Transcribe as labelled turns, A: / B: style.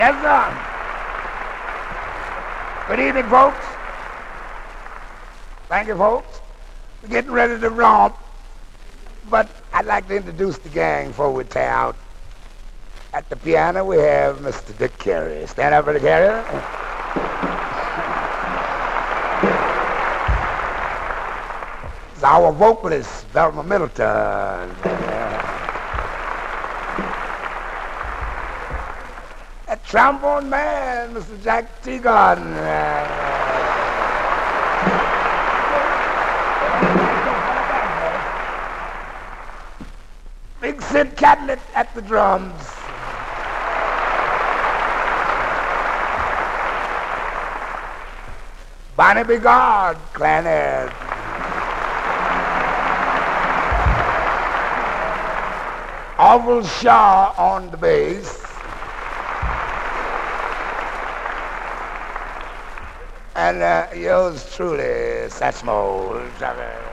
A: Yes, sir. Good evening, folks. Thank you, folks. We're getting ready to romp, but I'd like to introduce the gang before we tear out. At the piano, we have Mr. Dick Carey. Stand up, Mr. Carey. It's our vocalist, Velma Middleton. A trombone man, Mr. Jack Teagon. Big Sid Catlett at the drums. Bonnie Bigard, clarinet. Orville Shaw on the bass. And yours truly, Satchmo.